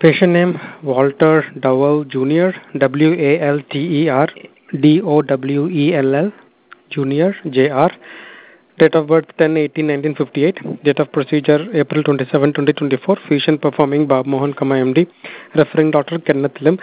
Patient name Walter Dowell Jr. Walter Dowell Jr. Jr. Date of birth 10/18/1958. Date of procedure April 27, 2024. Fusion performing Bob Mohan, MD. Referring Dr. Kenneth Lim,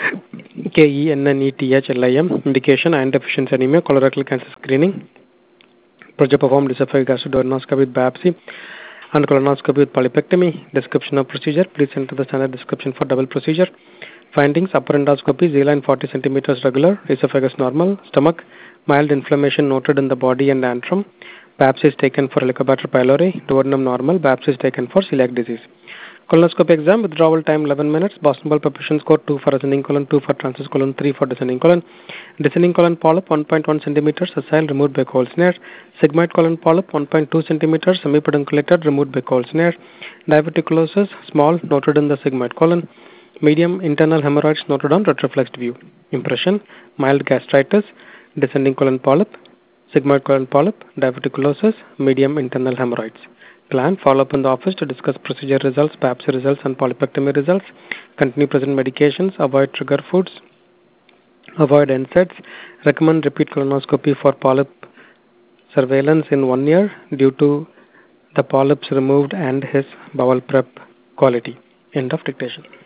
KENNETH Indication iron deficiency anemia, colorectal cancer screening. Project performed esophageal gastric with biopsy and colonoscopy with polypectomy. Description of procedure. Please enter the standard description for double procedure. Findings: upper endoscopy, Z-line 40 centimeters regular, esophagus normal, stomach, mild inflammation noted in the body and antrum. Biopsy is taken for Helicobacter pylori, duodenum normal, biopsy is taken for celiac disease. Colonoscopy exam, withdrawal time 11 minutes, Boston Ball perfusion score 2 for ascending colon, 2 for transverse colon, 3 for descending colon. Descending colon polyp 1.1 centimeters, sessile, removed by cold snare. Sigmoid colon polyp 1.2 centimeters, semipedunculated, removed by cold snare. Diverticulosis, small, noted in the sigmoid colon. Medium internal hemorrhoids noted on retroflexed view. Impression: mild gastritis, descending colon polyp, sigmoid colon polyp, diverticulosis, medium internal hemorrhoids. Plan: follow up in the office to discuss procedure results, biopsy results, and polypectomy results. Continue present medications. Avoid trigger foods. Avoid NSAIDs. Recommend repeat colonoscopy for polyp surveillance in 1 year due to the polyps removed and his bowel prep quality. End of dictation.